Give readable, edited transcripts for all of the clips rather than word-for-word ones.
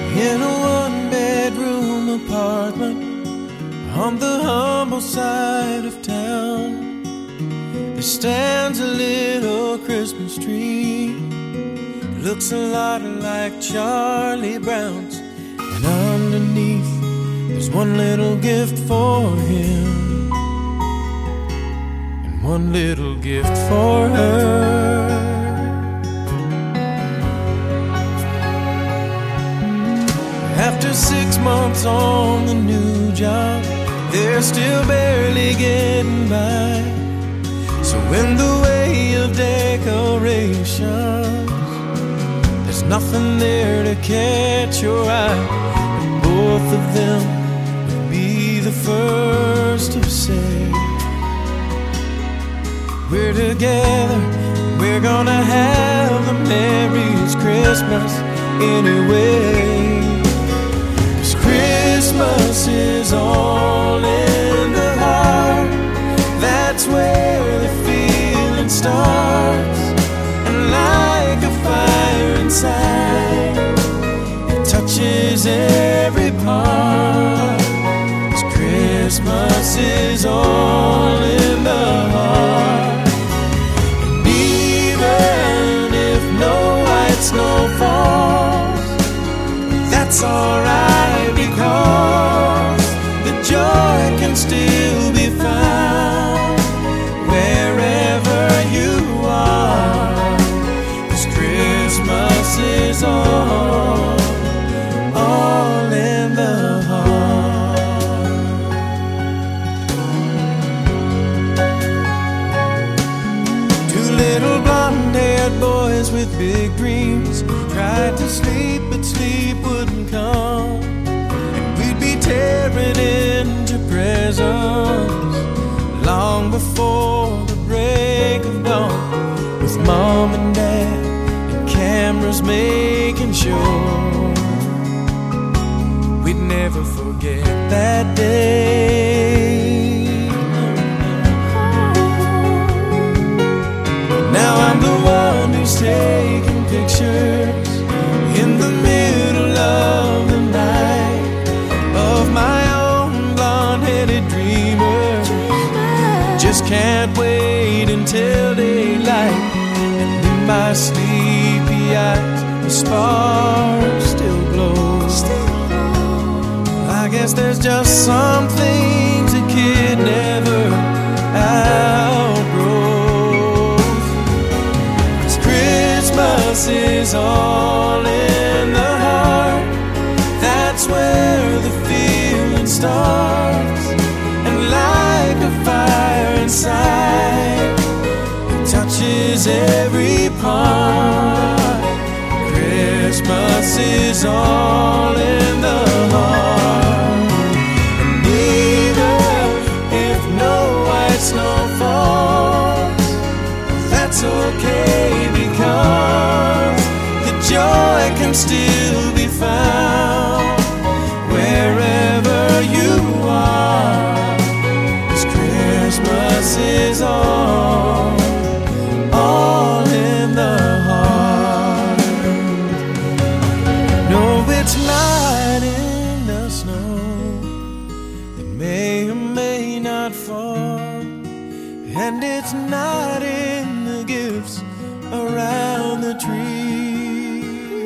In a one-bedroom apartment on the humble side of town, there stands a little Christmas tree. It looks a lot like Charlie Brown's, and underneath there's one little gift for him and one little gift for her. After 6 months on the new job, they're still barely getting by. So in the way of decorations, there's nothing there to catch your eye. But both of them would be the first to say, we're together, we're gonna have the merriest Christmas anyway. Christmas is all in the heart. That's where the feeling starts. And like a fire inside, it touches every part. 'Cause Christmas is all in the heart. And even if no white snow falls, that's alright, because the joy can still be found wherever you are. 'Cause Christmas is all in the heart. Two little blonde-haired boys with big dreams tried to sleep, but sleep wouldn't come. Tearing into presents long before the break of dawn, with mom and dad and cameras making sure we'd never forget that day. Now I'm the one who's taking pictures in the middle of the night of my own blonde-headed dreamer. Just can't wait until daylight, and in my sleepy eyes the spark still glows. I guess there's just some things a kid never outgrows. 'Cause Christmas is all in the heart. That's where the feeling starts. And like a fire inside, it touches every part. Christmas is all in the heart. And even if no white snow falls, that's okay, because the joy can still be found wherever you are. 'Cause Christmas is all in the heart. No, it's not in the snow that may or may not fall, and it's not in the gifts around the tree.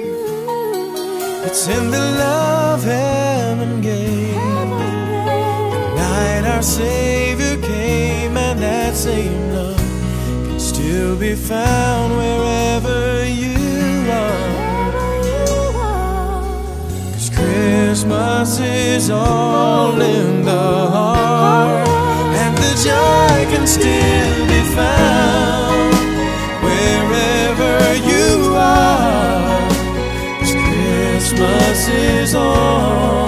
It's in the love heaven gave. The night our Savior came, and that same love can still be found wherever you are. 'Cause Christmas is all in the heart, and the joy can still be found wherever you are. Christmas is all